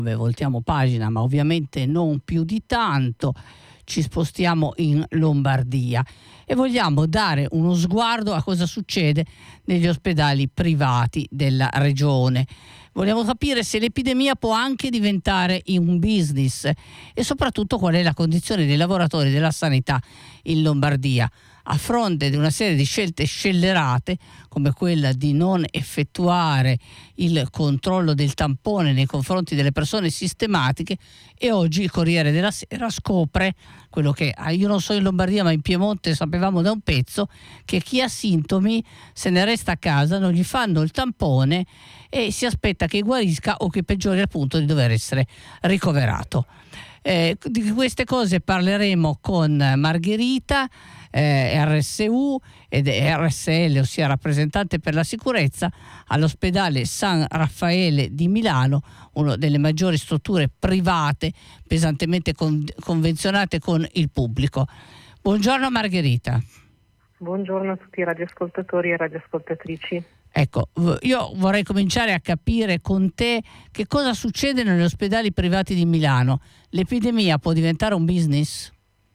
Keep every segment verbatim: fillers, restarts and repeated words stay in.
Voltiamo pagina, ma ovviamente non più di tanto. Ci spostiamo in Lombardia e vogliamo dare uno sguardo a cosa succede negli ospedali privati della regione. Vogliamo capire se l'epidemia può anche diventare un business e soprattutto qual è la condizione dei lavoratori della sanità in Lombardia, a fronte di una serie di scelte scellerate come quella di non effettuare il controllo del tampone nei confronti delle persone sistematiche. E oggi il Corriere della Sera scopre quello che io non so in Lombardia, ma in Piemonte sapevamo da un pezzo, che chi ha sintomi se ne resta a casa, non gli fanno il tampone e si aspetta che guarisca o che peggiori al punto di dover essere ricoverato. Eh, di queste cose parleremo con Margherita, eh, R S U ed R S L, ossia rappresentante per la sicurezza all'ospedale San Raffaele di Milano, una delle maggiori strutture private pesantemente con- convenzionate con il pubblico. Buongiorno Margherita. Buongiorno a tutti i radioascoltatori e radioascoltatrici. Ecco, io vorrei cominciare a capire con te che cosa succede negli ospedali privati di Milano. L'epidemia può diventare un business?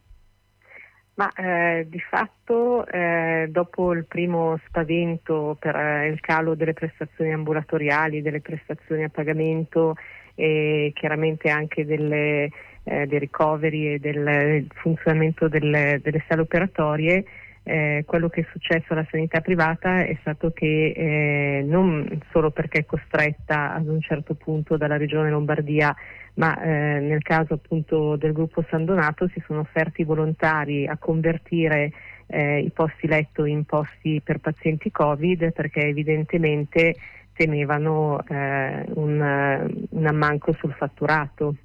Ma eh, di fatto eh, dopo il primo spavento per eh, il calo delle prestazioni ambulatoriali, delle prestazioni a pagamento e chiaramente anche delle, eh, dei ricoveri e del funzionamento delle, delle sale operatorie, Eh, quello che è successo alla sanità privata è stato che eh, non solo perché è costretta ad un certo punto dalla regione Lombardia, ma eh, nel caso appunto del gruppo San Donato si sono offerti volontari a convertire eh, i posti letto in posti per pazienti Covid, perché evidentemente temevano eh, un, un ammanco sul fatturato.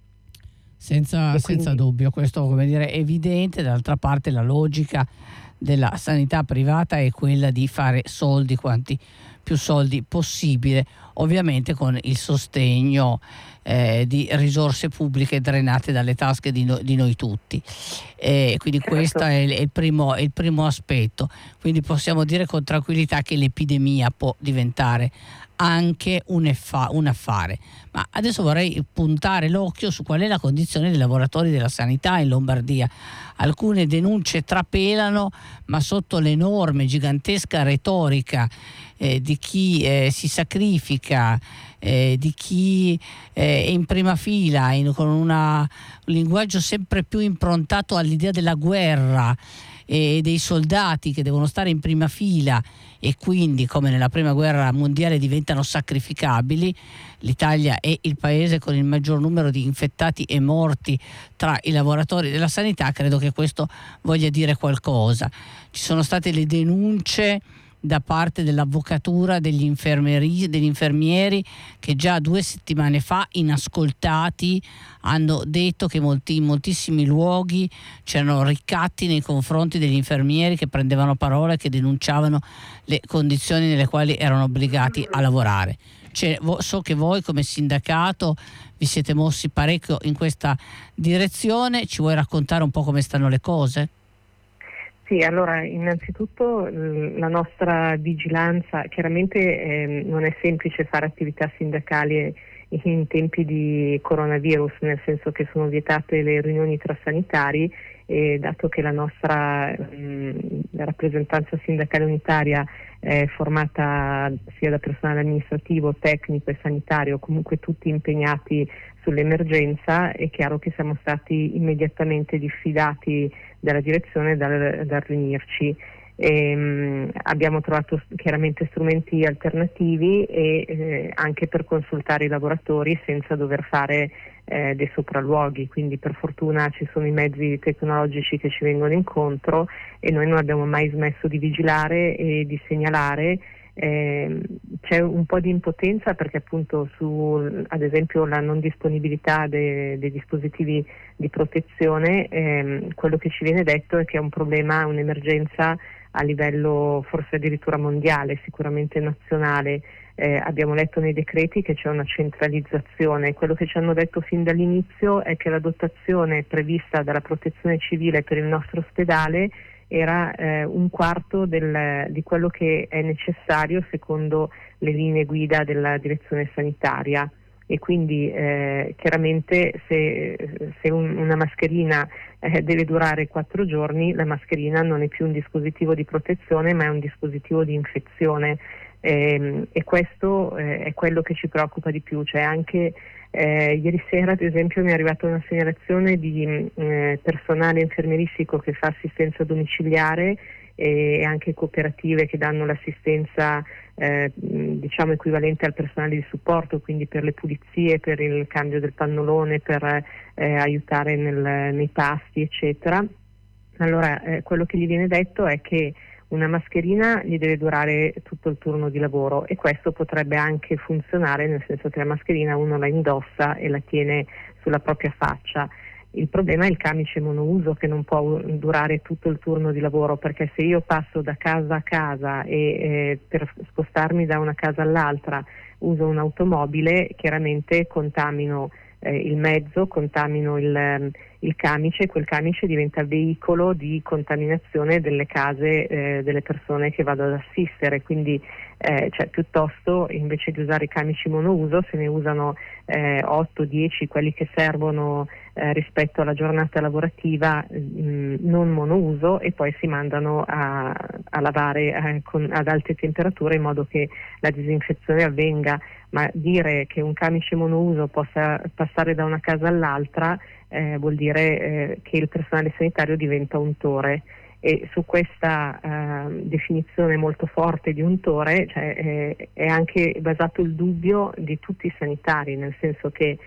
Senza, quindi... senza dubbio, questo come dire, è evidente. D'altra parte la logica della sanità privata è quella di fare soldi, quanti più soldi possibile, ovviamente con il sostegno eh, di risorse pubbliche drenate dalle tasche di, no, di noi tutti. Eh, quindi certo. Questo è il, è, il primo, è il primo aspetto. Quindi possiamo dire con tranquillità che l'epidemia può diventare anche un, effa, un affare. Ma adesso vorrei puntare l'occhio su qual è la condizione dei lavoratori della sanità in Lombardia. Alcune denunce trapelano, ma sotto l'enorme, gigantesca retorica eh, di chi eh, si sacrifica, eh, di chi eh, è in prima fila, in, con una, un linguaggio sempre più improntato all'idea della guerra e dei soldati che devono stare in prima fila e quindi, come nella prima guerra mondiale, diventano sacrificabili. L'Italia è il paese con il maggior numero di infettati e morti tra i lavoratori della sanità. Credo che questo voglia dire qualcosa. Ci sono state le denunce da parte dell'avvocatura degli infermieri, degli infermieri che già due settimane fa, inascoltati, hanno detto che molti, in moltissimi luoghi c'erano ricatti nei confronti degli infermieri che prendevano parola e che denunciavano le condizioni nelle quali erano obbligati a lavorare. Cioè, so che voi come sindacato vi siete mossi parecchio in questa direzione. Ci vuoi raccontare un po' come stanno le cose? Sì, allora innanzitutto la nostra vigilanza, chiaramente eh, non è semplice fare attività sindacali in tempi di coronavirus, nel senso che sono vietate le riunioni tra sanitari e dato che la nostra mh, la rappresentanza sindacale unitaria è formata sia da personale amministrativo, tecnico e sanitario, comunque tutti impegnati sull'emergenza, è chiaro che siamo stati immediatamente diffidati dalla direzione dal, dal riunirci. E, mh, abbiamo trovato chiaramente strumenti alternativi e eh, anche per consultare i lavoratori senza dover fare eh, dei sopralluoghi, quindi per fortuna ci sono i mezzi tecnologici che ci vengono incontro e noi non abbiamo mai smesso di vigilare e di segnalare. Eh, c'è un po' di impotenza perché appunto su ad esempio la non disponibilità de, dei dispositivi di protezione, ehm, quello che ci viene detto è che è un problema, un'emergenza a livello forse addirittura mondiale, sicuramente nazionale. Eh, abbiamo letto nei decreti che c'è una centralizzazione. Quello che ci hanno detto fin dall'inizio è che la dotazione prevista dalla protezione civile per il nostro ospedale era eh, un quarto del, di quello che è necessario secondo le linee guida della direzione sanitaria. e quindi eh, chiaramente se, se un, una mascherina eh, deve durare quattro giorni, la mascherina non è più un dispositivo di protezione ma è un dispositivo di infezione, eh, e questo eh, è quello che ci preoccupa di più. Cioè anche eh, ieri sera ad esempio mi è arrivata una segnalazione di eh, personale infermieristico che fa assistenza domiciliare e anche cooperative che danno l'assistenza eh, diciamo equivalente al personale di supporto, quindi per le pulizie, per il cambio del pannolone, per eh, aiutare nel, nei pasti eccetera. Allora eh, quello che gli viene detto è che una mascherina gli deve durare tutto il turno di lavoro, e questo potrebbe anche funzionare, nel senso che la mascherina uno la indossa e la tiene sulla propria faccia. Il problema è il camice monouso, che non può durare tutto il turno di lavoro, perché se io passo da casa a casa e eh, per spostarmi da una casa all'altra uso un'automobile, chiaramente contamino eh, il mezzo, contamino il, il camice, e quel camice diventa veicolo di contaminazione delle case eh, delle persone che vado ad assistere. Quindi eh, cioè, piuttosto invece di usare i camici monouso se ne usano eh, otto dieci, quelli che servono eh, rispetto alla giornata lavorativa, mh, non monouso, e poi si mandano a, a lavare eh, con, ad alte temperature in modo che la disinfezione avvenga. Ma dire che un camice monouso possa passare da una casa all'altra eh, vuol dire eh, che il personale sanitario diventa untore, e su questa eh, definizione molto forte di untore cioè, eh, è anche basato il dubbio di tutti i sanitari, nel senso che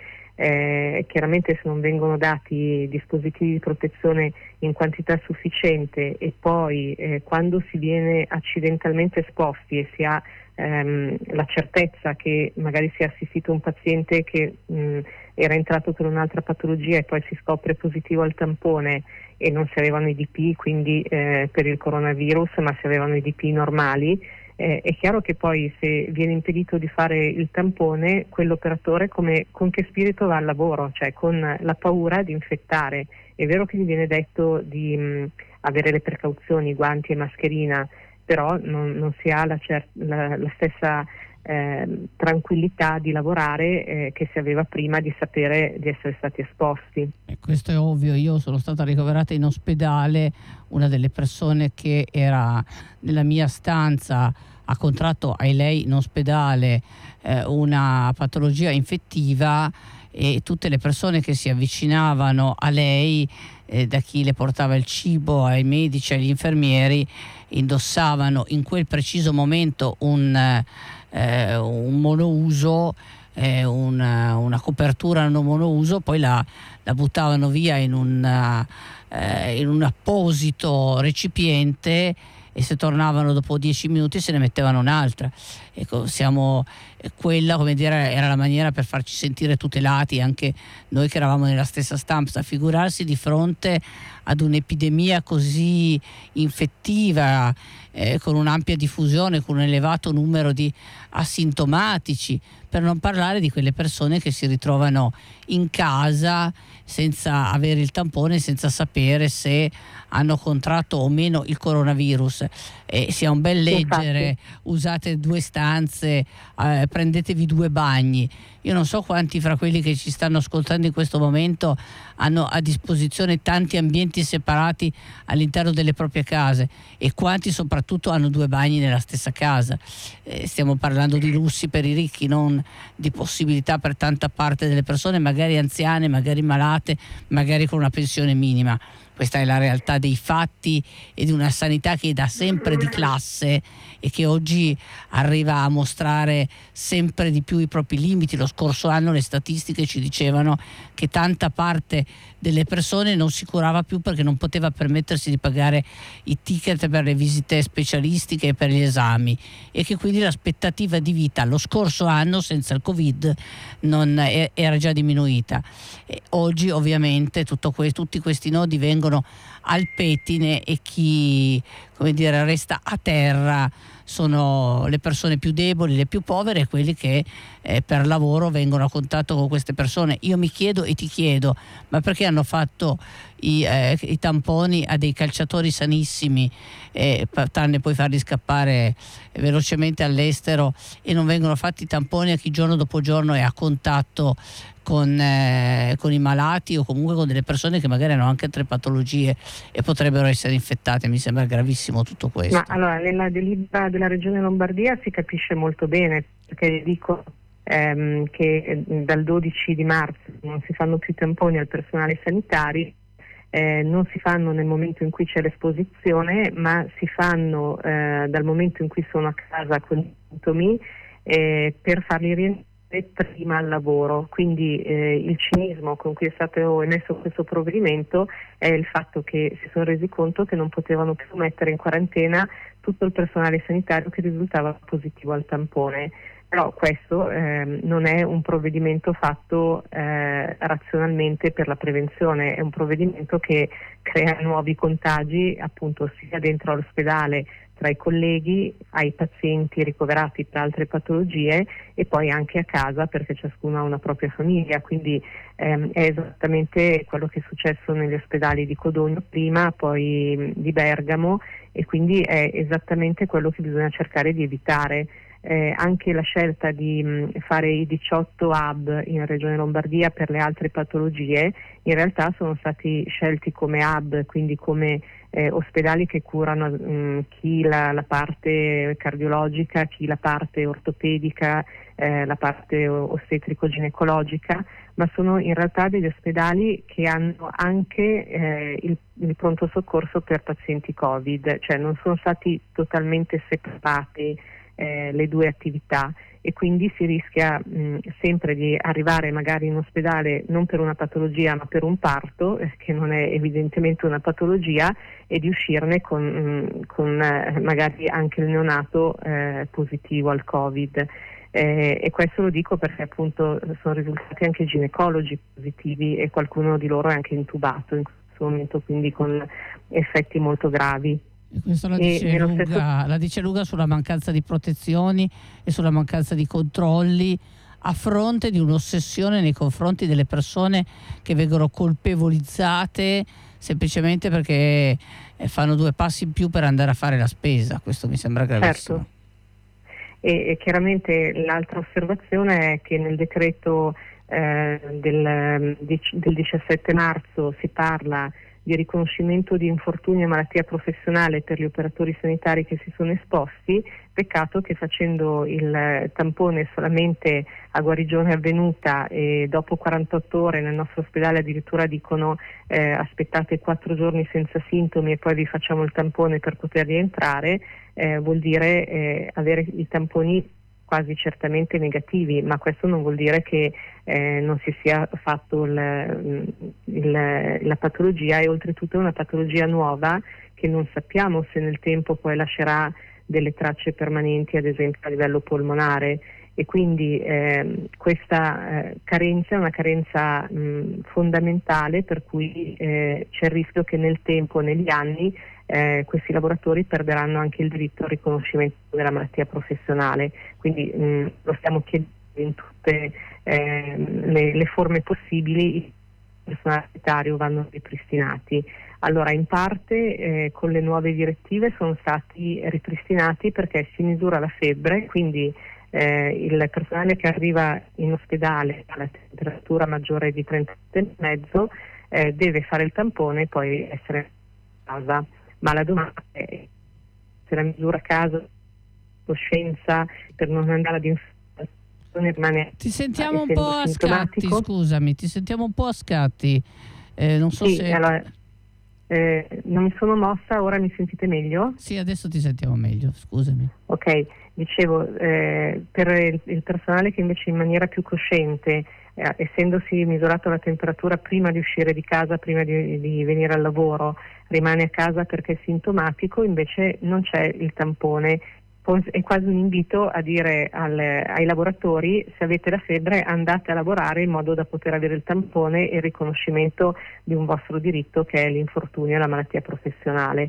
eh, chiaramente se non vengono dati dispositivi di protezione in quantità sufficiente, e poi eh, quando si viene accidentalmente esposti e si ha ehm, la certezza che magari si è assistito un paziente che mh, era entrato per un'altra patologia e poi si scopre positivo al tampone e non si avevano i D P, quindi eh, per il coronavirus, ma si avevano i D P normali, eh, è chiaro che poi se viene impedito di fare il tampone, quell'operatore come, con che spirito va al lavoro? Cioè con la paura di infettare. È vero che gli viene detto di mh, avere le precauzioni, guanti e mascherina, però non, non si ha la, cer- la, la stessa eh, tranquillità di lavorare eh, che si aveva prima di sapere di essere stati esposti. E questo è ovvio. Io sono stata ricoverata in ospedale, una delle persone che era nella mia stanza ha contratto ai lei in ospedale eh, una patologia infettiva, e tutte le persone che si avvicinavano a lei, eh, da chi le portava il cibo ai medici, agli infermieri, indossavano in quel preciso momento un, eh, un monouso, eh, una, una copertura non monouso, poi la, la buttavano via in un, eh, in un apposito recipiente, e se tornavano dopo dieci minuti se ne mettevano un'altra. Ecco, siamo quella, come dire, era la maniera per farci sentire tutelati anche noi che eravamo nella stessa stanza. Figurarsi di fronte ad un'epidemia così infettiva, eh, con un'ampia diffusione, con un elevato numero di asintomatici, per non parlare di quelle persone che si ritrovano in casa senza avere il tampone, senza sapere se hanno contratto o meno il coronavirus. Eh, sia un bel leggere, infatti, usate due stanze, eh, prendetevi due bagni. Io non so quanti fra quelli che ci stanno ascoltando in questo momento hanno a disposizione tanti ambienti separati all'interno delle proprie case, e quanti soprattutto hanno due bagni nella stessa casa. Eh, stiamo parlando di lussi per i ricchi, non di possibilità per tanta parte delle persone, magari anziane, magari malate, magari con una pensione minima. Questa è la realtà dei fatti e di una sanità che è da sempre di classe e che oggi arriva a mostrare sempre di più i propri limiti. Lo scorso anno le statistiche ci dicevano che tanta parte delle persone non si curava più perché non poteva permettersi di pagare i ticket per le visite specialistiche e per gli esami, e che quindi l'aspettativa di vita lo scorso anno senza il Covid non è, era già diminuita. E oggi ovviamente tutto que- tutti questi nodi vengono al pettine, e chi, come dire, resta a terra sono le persone più deboli, le più povere, e quelli che eh, per lavoro vengono a contatto con queste persone. Io mi chiedo e ti chiedo, ma perché hanno fatto i, eh, i tamponi a dei calciatori sanissimi, eh, tranne poi farli scappare velocemente all'estero, e non vengono fatti i tamponi a chi giorno dopo giorno è a contatto con, eh, con i malati, o comunque con delle persone che magari hanno anche altre patologie e potrebbero essere infettate? Mi sembra gravissimo tutto questo. Ma allora, nella delibera della Regione Lombardia si capisce molto bene, perché dico ehm, che dal dodici di marzo non si fanno più tamponi al personale sanitario. Eh, non si fanno nel momento in cui c'è l'esposizione, ma si fanno eh, dal momento in cui sono a casa con i sintomi, eh, per farli rientrare prima al lavoro. Quindi eh, il cinismo con cui è stato emesso questo provvedimento è il fatto che si sono resi conto che non potevano più mettere in quarantena tutto il personale sanitario che risultava positivo al tampone. Però questo eh, non è un provvedimento fatto eh, razionalmente per la prevenzione, è un provvedimento che crea nuovi contagi, appunto, sia dentro all'ospedale tra i colleghi, ai pazienti ricoverati per altre patologie, e poi anche a casa, perché ciascuno ha una propria famiglia. Quindi ehm, è esattamente quello che è successo negli ospedali di Codogno prima, poi di Bergamo, e quindi è esattamente quello che bisogna cercare di evitare. Eh, anche la scelta di mh, fare i diciotto hub in Regione Lombardia per le altre patologie in realtà sono stati scelti come hub, quindi come eh, ospedali che curano mh, chi la, la parte cardiologica, chi la parte ortopedica, eh, la parte ostetrico-ginecologica, ma sono in realtà degli ospedali che hanno anche eh, il, il pronto soccorso per pazienti Covid, cioè non sono stati totalmente separati Eh, le due attività, e quindi si rischia mh, sempre di arrivare magari in ospedale non per una patologia ma per un parto, eh, che non è evidentemente una patologia, e di uscirne con, mh, con eh, magari anche il neonato eh, positivo al Covid. Eh, e questo lo dico perché appunto sono risultati anche ginecologi positivi, e qualcuno di loro è anche intubato in questo momento, quindi con effetti molto gravi. E questo la dice, lunga, stesso... la dice lunga sulla mancanza di protezioni e sulla mancanza di controlli, a fronte di un'ossessione nei confronti delle persone che vengono colpevolizzate semplicemente perché fanno due passi in più per andare a fare la spesa. Questo mi sembra gravissimo. Certo. E, e chiaramente l'altra osservazione è che nel decreto eh, del, del diciassette marzo si parla di riconoscimento di infortunio e malattia professionale per gli operatori sanitari che si sono esposti. Peccato che facendo il tampone solamente a guarigione avvenuta e dopo quarantotto ore nel nostro ospedale addirittura dicono eh, aspettate quattro giorni senza sintomi e poi vi facciamo il tampone per poter rientrare, eh, vuol dire eh, avere i tamponi quasi certamente negativi, ma questo non vuol dire che eh, non si sia fatto il, il, la patologia, e oltretutto è una patologia nuova che non sappiamo se nel tempo poi lascerà delle tracce permanenti, ad esempio a livello polmonare, e quindi eh, questa eh, carenza è una carenza mh, fondamentale, per cui eh, c'è il rischio che nel tempo, negli anni, eh, questi lavoratori perderanno anche il diritto al riconoscimento della malattia professionale. Quindi mh, lo stiamo chiedendo in tutte eh, le, le forme possibili. Il personale sanitario vanno ripristinati. Allora, in parte eh, con le nuove direttive sono stati ripristinati perché si misura la febbre, quindi eh, il personale che arriva in ospedale alla temperatura maggiore di trentasette e mezzo eh, deve fare il tampone e poi essere a casa. Ma la domanda è se la misura a casa, coscienza, per non andare ad infezione rimane. Ti sentiamo un po' a scatti, scusami, ti sentiamo un po' a scatti. Eh, non so sì, se... allora, eh, non mi sono mossa, ora mi sentite meglio? Sì, adesso ti sentiamo meglio, scusami. Ok, dicevo, eh, per il, il personale che invece in maniera più cosciente, eh, essendosi misurato la temperatura prima di uscire di casa, prima di, di venire al lavoro, rimane a casa perché è sintomatico, invece non c'è il tampone. È quasi un invito a dire al, ai lavoratori: se avete la febbre andate a lavorare, in modo da poter avere il tampone e il riconoscimento di un vostro diritto, che è l'infortunio e la malattia professionale.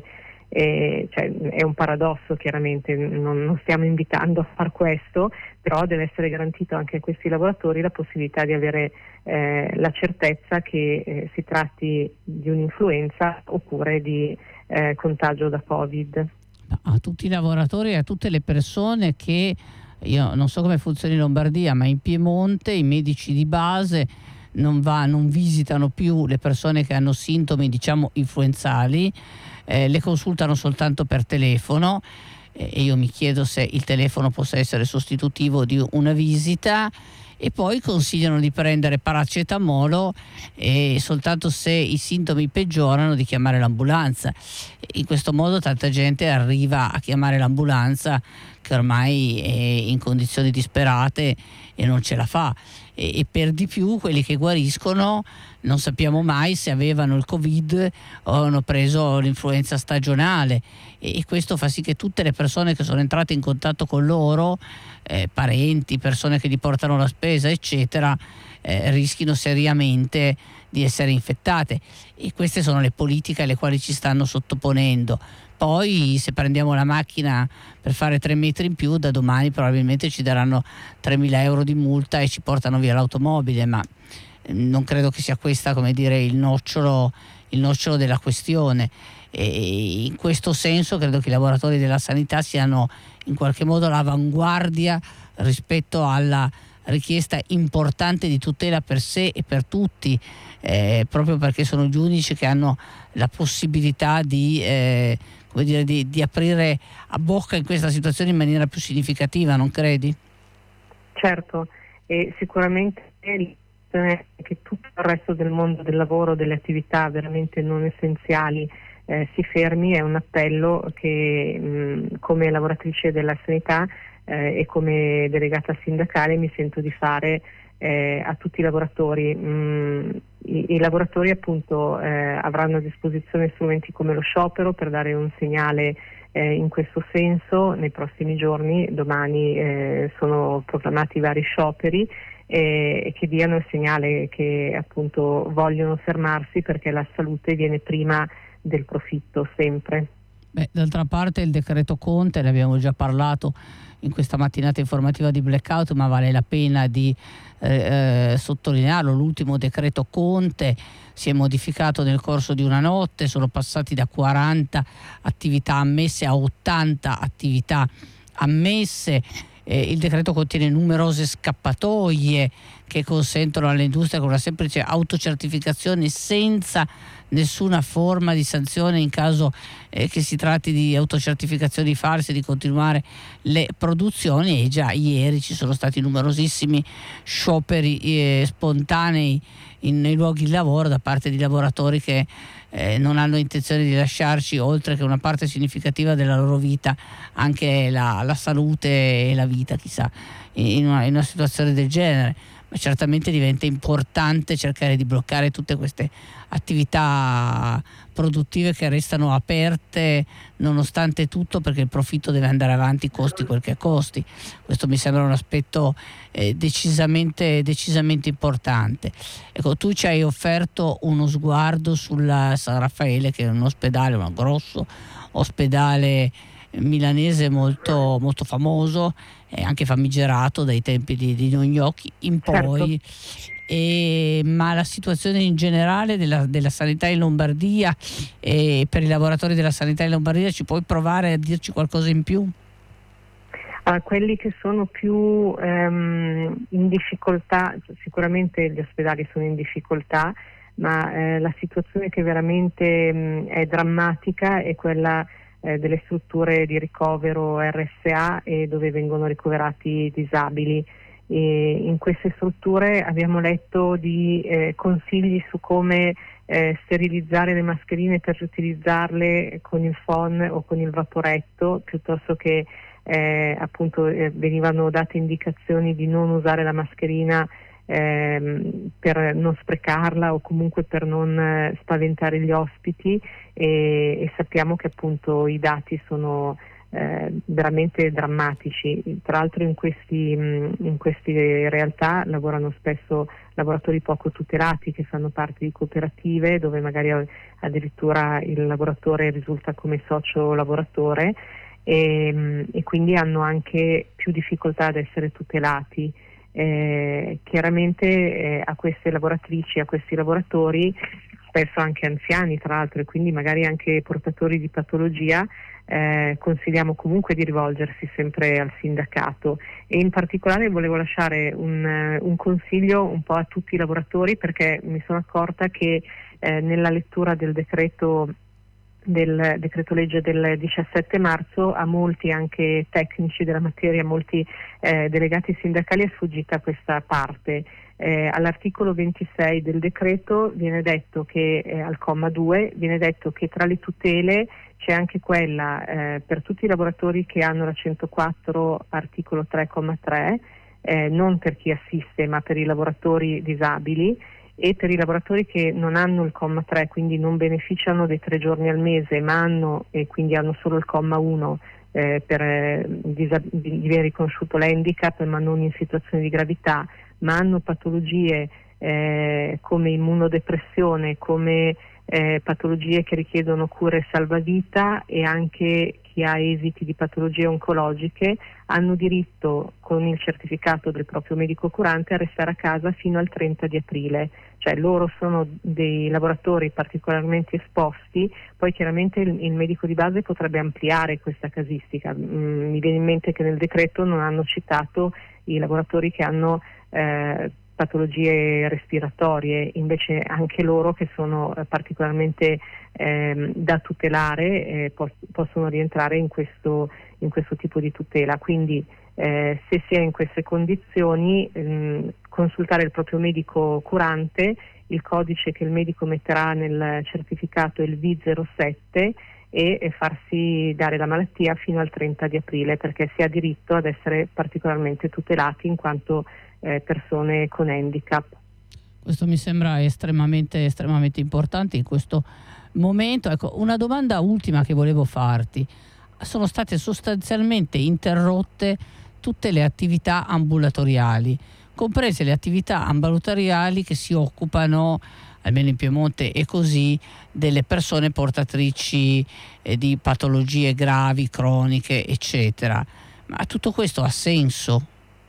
Eh, cioè, è un paradosso, chiaramente non, non stiamo invitando a far questo, però deve essere garantito anche a questi lavoratori la possibilità di avere eh, la certezza che eh, si tratti di un'influenza oppure di eh, contagio da Covid. A tutti i lavoratori e a tutte le persone che, io non so come funziona in Lombardia, ma in Piemonte i medici di base non, va, non visitano più le persone che hanno sintomi, diciamo, influenzali, eh, le consultano soltanto per telefono, eh, e io mi chiedo se il telefono possa essere sostitutivo di una visita, e poi consigliano di prendere paracetamolo e soltanto se i sintomi peggiorano di chiamare l'ambulanza. In questo modo tanta gente arriva a chiamare l'ambulanza che ormai è in condizioni disperate e non ce la fa, e, e per di più quelli che guariscono non sappiamo mai se avevano il Covid o hanno preso l'influenza stagionale, e, e questo fa sì che tutte le persone che sono entrate in contatto con loro, eh, parenti, persone che gli portano la spesa eccetera, eh, rischino seriamente di essere infettate, e queste sono le politiche alle quali ci stanno sottoponendo. Poi se prendiamo la macchina per fare tre metri in più, da domani probabilmente ci daranno tremila euro di multa e ci portano via l'automobile, ma non credo che sia questa, come dire, il nocciolo, il nocciolo della questione. E in questo senso credo che i lavoratori della sanità siano in qualche modo all'avanguardia rispetto alla richiesta importante di tutela per sé e per tutti, eh, proprio perché sono gli unici che hanno la possibilità di, eh, come dire, di, di aprire a bocca in questa situazione in maniera più significativa, non credi? Certo, e sicuramente che tutto il resto del mondo del lavoro, delle attività veramente non essenziali, eh, si fermi, è un appello che mh, come lavoratrice della sanità eh, e come delegata sindacale mi sento di fare eh, a tutti i lavoratori. Mm, i, i lavoratori appunto eh, avranno a disposizione strumenti come lo sciopero per dare un segnale eh, in questo senso nei prossimi giorni. Domani eh, sono proclamati vari scioperi e, e che diano il segnale che appunto vogliono fermarsi, perché la salute viene prima del profitto sempre. Beh, d'altra parte il decreto Conte, ne abbiamo già parlato in questa mattinata informativa di Blackout, ma vale la pena di eh, eh, sottolinearlo. L'ultimo decreto Conte si è modificato nel corso di una notte, sono passati da quaranta attività ammesse a ottanta attività ammesse. Eh, il decreto contiene numerose scappatoie che consentono all'industria, con una semplice autocertificazione senza nessuna forma di sanzione in caso eh, che si tratti di autocertificazioni false, di continuare le produzioni. E già ieri ci sono stati numerosissimi scioperi eh, spontanei in, nei luoghi di lavoro da parte di lavoratori che eh, non hanno intenzione di lasciarci, oltre che una parte significativa della loro vita, anche la, la salute e la vita, chissà, in una, in una situazione del genere. Ma certamente diventa importante cercare di bloccare tutte queste attività produttive che restano aperte nonostante tutto, perché il profitto deve andare avanti, costi quel che costi. Questo mi sembra un aspetto eh, decisamente, decisamente importante. Ecco, tu ci hai offerto uno sguardo sulla San Raffaele, che è un ospedale, un grosso ospedale milanese molto, molto famoso e anche famigerato dai tempi di, di Don Gnocchi in poi. Certo. E, ma la situazione in generale della, della sanità in Lombardia e per i lavoratori della sanità in Lombardia, ci puoi provare a dirci qualcosa in più? A quelli che sono più ehm, in difficoltà, sicuramente gli ospedali sono in difficoltà, ma eh, la situazione che veramente mh, è drammatica è quella eh, delle strutture di ricovero R S A e dove vengono ricoverati disabili. E in queste strutture abbiamo letto di eh, consigli su come eh, sterilizzare le mascherine per riutilizzarle con il phon o con il vaporetto, piuttosto che eh, appunto eh, venivano date indicazioni di non usare la mascherina ehm, per non sprecarla o comunque per non eh, spaventare gli ospiti, e, e sappiamo che appunto i dati sono eh, veramente drammatici. Tra l'altro in, questi, in queste realtà lavorano spesso lavoratori poco tutelati che fanno parte di cooperative dove magari addirittura il lavoratore risulta come socio lavoratore e, e quindi hanno anche più difficoltà ad essere tutelati. Eh, chiaramente eh, a queste lavoratrici, a questi lavoratori, spesso anche anziani tra l'altro e quindi magari anche portatori di patologia, eh, consigliamo comunque di rivolgersi sempre al sindacato, e in particolare volevo lasciare un, un consiglio un po' a tutti i lavoratori, perché mi sono accorta che eh, nella lettura del decreto del decreto legge del diciassette marzo a molti anche tecnici della materia, molti eh, delegati sindacali è sfuggita questa parte. Eh, all'articolo ventisei del decreto viene detto che eh, al comma due viene detto che tra le tutele c'è anche quella eh, per tutti i lavoratori che hanno la centoquattro articolo tre comma tre, eh, non per chi assiste ma per i lavoratori disabili, e per i lavoratori che non hanno il comma tre, quindi non beneficiano dei tre giorni al mese, ma hanno e quindi hanno solo il comma uno eh, per eh, disab- di aver riconosciuto l'handicap ma non in situazioni di gravità, ma hanno patologie eh, come immunodepressione, come eh, patologie che richiedono cure salvavita, e anche chi ha esiti di patologie oncologiche, hanno diritto con il certificato del proprio medico curante a restare a casa fino al trenta di aprile. Cioè loro sono dei lavoratori particolarmente esposti, poi chiaramente il, il medico di base potrebbe ampliare questa casistica. Mm, mi viene in mente che nel decreto non hanno citato i lavoratori che hanno eh, patologie respiratorie, invece anche loro che sono eh, particolarmente eh, da tutelare eh, pos- possono rientrare in questo, in questo tipo di tutela. Quindi eh, se si è in queste condizioni ehm, consultare il proprio medico curante, il codice che il medico metterà nel certificato è il V zero sette, e, e farsi dare la malattia fino al trenta di aprile, perché si ha diritto ad essere particolarmente tutelati in quanto eh, persone con handicap. Questo mi sembra estremamente, estremamente importante in questo momento. Ecco, una domanda ultima che volevo farti. Sono state sostanzialmente interrotte tutte le attività ambulatoriali, comprese le attività ambulatoriali che si occupano, almeno in Piemonte è così, delle persone portatrici eh, di patologie gravi, croniche, eccetera. Ma tutto questo ha senso?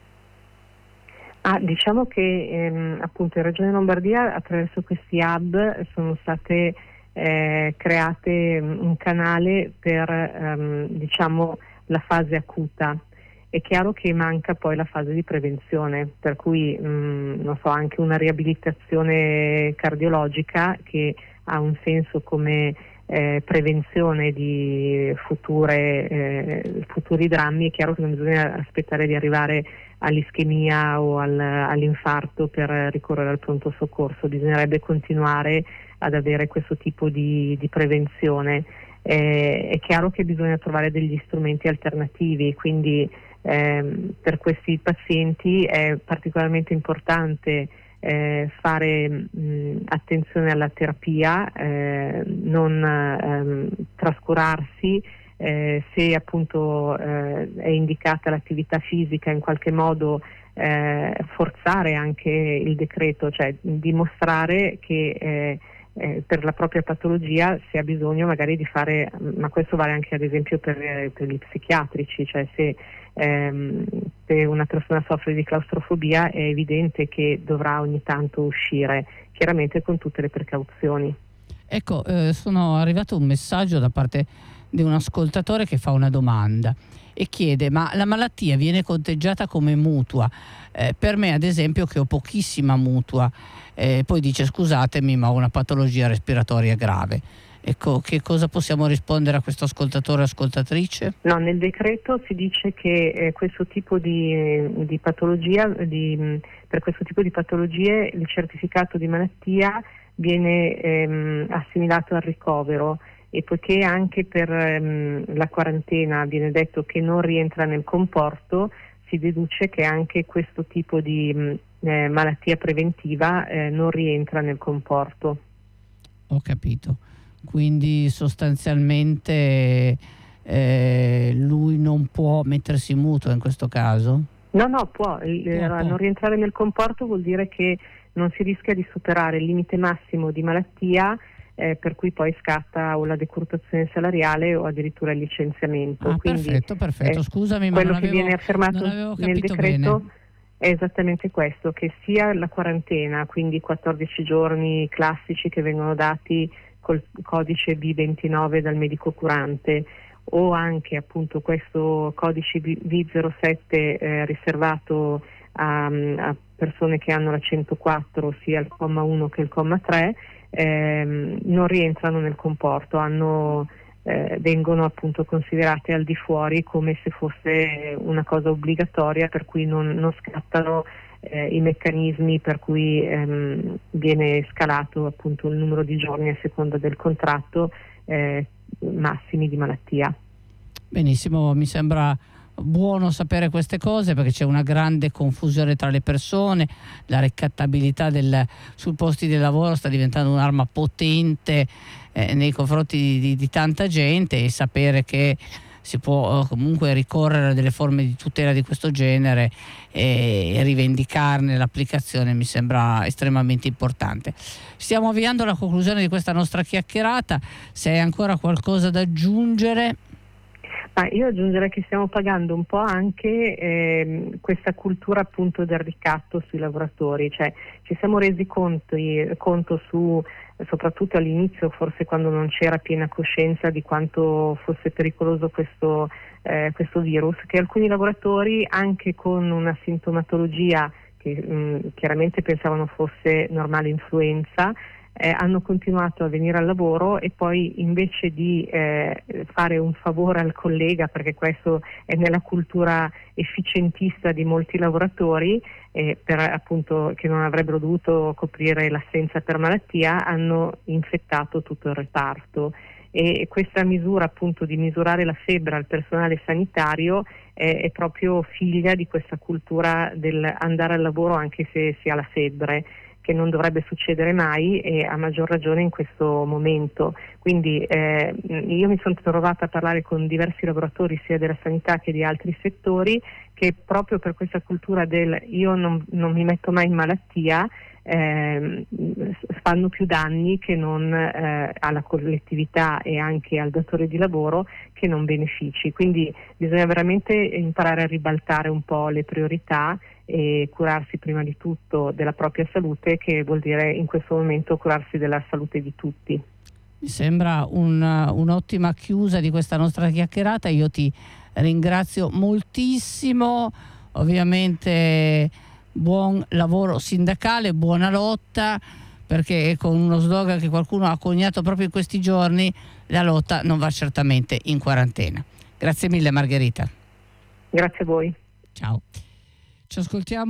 Ah, diciamo che ehm, appunto in Regione Lombardia attraverso questi hub sono state eh, create um, un canale per um, diciamo la fase acuta. È chiaro che manca poi la fase di prevenzione, per cui um, non so, anche una riabilitazione cardiologica che ha un senso come eh, prevenzione di future, eh, futuri drammi. È chiaro che non bisogna aspettare di arrivare all'ischemia o al, all'infarto per ricorrere al pronto soccorso, bisognerebbe continuare ad avere questo tipo di, di prevenzione. Eh, è chiaro che bisogna trovare degli strumenti alternativi, quindi ehm, per questi pazienti è particolarmente importante eh, fare mh, attenzione alla terapia, eh, non ehm, trascurarsi. Eh, se appunto eh, è indicata l'attività fisica, in qualche modo eh, forzare anche il decreto, cioè dimostrare che eh, eh, per la propria patologia si ha bisogno magari di fare, ma questo vale anche ad esempio per, per gli psichiatrici, cioè se ehm, se una persona soffre di claustrofobia è evidente che dovrà ogni tanto uscire, chiaramente con tutte le precauzioni. Ecco, eh, sono arrivato un messaggio da parte di un ascoltatore che fa una domanda e chiede: ma la malattia viene conteggiata come mutua? Eh, per me ad esempio, che ho pochissima mutua, eh, poi dice: scusatemi ma ho una patologia respiratoria grave. Ecco, che cosa possiamo rispondere a questo ascoltatore o ascoltatrice? No, nel decreto si dice che eh, questo tipo di, di patologia, di, per questo tipo di patologie il certificato di malattia viene ehm, assimilato al ricovero, e poiché anche per ehm, la quarantena viene detto che non rientra nel comporto, si deduce che anche questo tipo di mh, eh, malattia preventiva eh, non rientra nel comporto. Ho capito. Quindi sostanzialmente eh, lui non può mettersi in mutuo in questo caso? No, no, può. Il, Può, può. Non rientrare nel comporto vuol dire che non si rischia di superare il limite massimo di malattia, eh, per cui poi scatta o la decurtazione salariale o addirittura il licenziamento. Ah, Quindi, perfetto, perfetto. eh, Scusami, ma quello non che avevo, viene affermato non avevo nel capito decreto bene. è esattamente questo, che sia la quarantena, quindi quattordici giorni classici che vengono dati col codice B ventinove dal medico curante, o anche appunto questo codice V zero sette eh, riservato a, a persone che hanno la centoquattro, sia il comma uno che il comma tre, ehm, non rientrano nel comporto, hanno, eh, vengono appunto considerate al di fuori come se fosse una cosa obbligatoria, per cui non, non scattano eh, i meccanismi per cui ehm, viene scalato appunto il numero di giorni a seconda del contratto eh, massimi di malattia. Benissimo, mi sembra buono sapere queste cose, perché c'è una grande confusione tra le persone, la ricattabilità del, sui posti di lavoro sta diventando un'arma potente eh, nei confronti di, di, di tanta gente, e sapere che si può eh, comunque ricorrere a delle forme di tutela di questo genere e, e rivendicarne l'applicazione mi sembra estremamente importante. Stiamo avviando alla conclusione di questa nostra chiacchierata. Se hai ancora qualcosa da aggiungere? Ah, io aggiungerei che stiamo pagando un po' anche ehm, questa cultura appunto del ricatto sui lavoratori, cioè ci siamo resi conto, conto su, soprattutto all'inizio, forse quando non c'era piena coscienza di quanto fosse pericoloso questo, eh, questo virus, che alcuni lavoratori anche con una sintomatologia che mh, chiaramente pensavano fosse normale influenza, Eh, hanno continuato a venire al lavoro, e poi invece di eh, fare un favore al collega, perché questo è nella cultura efficientista di molti lavoratori, eh, per appunto che non avrebbero dovuto coprire l'assenza per malattia, hanno infettato tutto il reparto. E questa misura appunto di misurare la febbre al personale sanitario è, è proprio figlia di questa cultura del andare al lavoro anche se si ha la febbre, che non dovrebbe succedere mai, e a maggior ragione in questo momento. Quindi eh, io mi sono trovata a parlare con diversi lavoratori sia della sanità che di altri settori, che proprio per questa cultura del io non, non mi metto mai in malattia eh, fanno più danni che non eh, alla collettività e anche al datore di lavoro che non benefici. Quindi bisogna veramente imparare a ribaltare un po' le priorità e curarsi prima di tutto della propria salute, che vuol dire in questo momento curarsi della salute di tutti. Mi sembra un, un'ottima chiusa di questa nostra chiacchierata. Io ti ringrazio moltissimo, ovviamente buon lavoro sindacale, buona lotta, perché con uno slogan che qualcuno ha coniato proprio in questi giorni, la lotta non va certamente in quarantena. Grazie mille Margherita. Grazie a voi. Ciao. Ci ascoltiamo.